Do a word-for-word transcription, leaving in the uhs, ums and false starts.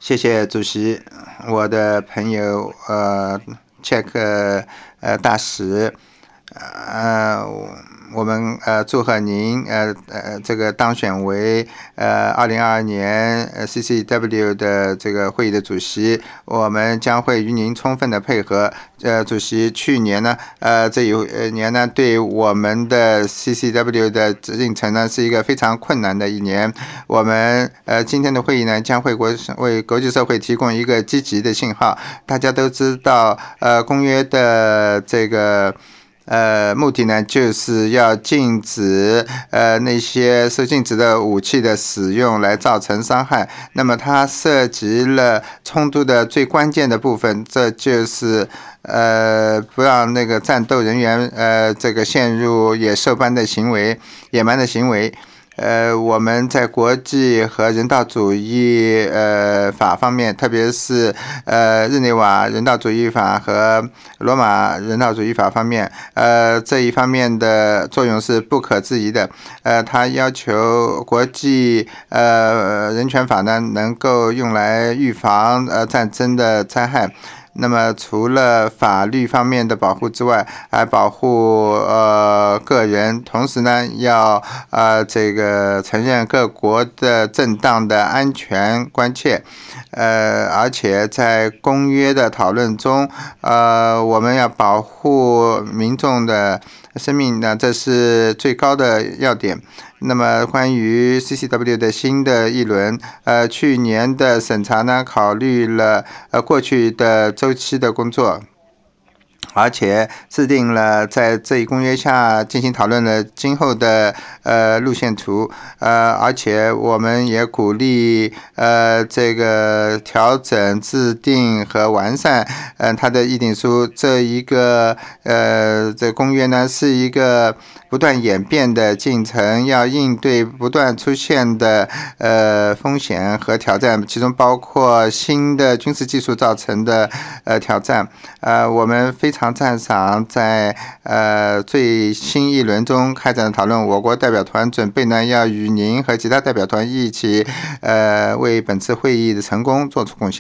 谢谢主席，我的朋友呃，Check 呃大使，呃，我们呃祝贺您呃呃这个当选为呃二零二二年呃 C C W 的这个会议的主席，我们将会与您充分的配合。呃，主席，去年呢，呃这一年呢，对我们的 C C W 的进程呢是一个非常困难的一年。我们呃今天的会议呢将会国为国际社会提供一个积极的信号。大家都知道，呃，公约的这个。呃，目的呢，就是要禁止呃那些受禁止的武器的使用来造成伤害。那么它涉及了冲突的最关键的部分，这就是呃不让那个战斗人员呃这个陷入野兽般的行为、野蛮的行为。呃，我们在国际和人道主义呃法方面，特别是呃日内瓦人道主义法和罗马人道主义法方面，呃这一方面的作用是不可置疑的。呃，它要求国际呃人权法呢能够用来预防呃战争的灾害。那么除了法律方面的保护之外，还保护呃个人，同时呢要呃这个承认各国的正当的安全关切。呃，而且在公约的讨论中，呃，我们要保护民众的生命呢，这是最高的要点。那么，关于 C C W 的新的一轮，呃，去年的审查呢，考虑了呃过去的周期的工作。而且制定了在这一公约下进行讨论的今后的呃路线图，呃，而且我们也鼓励呃这个调整、制定和完善呃它的议定书。这一个呃这公约呢是一个不断演变的进程，要应对不断出现的呃风险和挑战，其中包括新的军事技术造成的呃挑战。呃，我们非常赞赏在呃最新一轮中开展的讨论。我国代表团准备呢要与您和其他代表团一起呃为本次会议的成功做出贡献。